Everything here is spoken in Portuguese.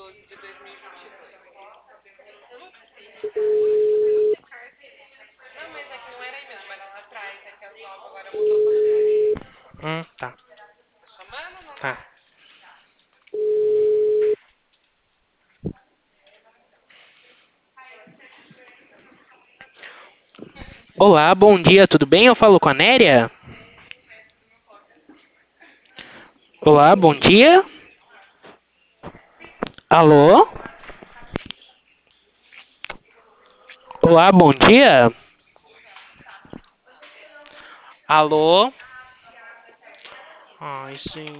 Tá. Tá. Olá, bom dia, tudo bem? Eu falo com a Néria? Olá, bom dia. Alô? Olá, bom dia. Alô? Ai, sim.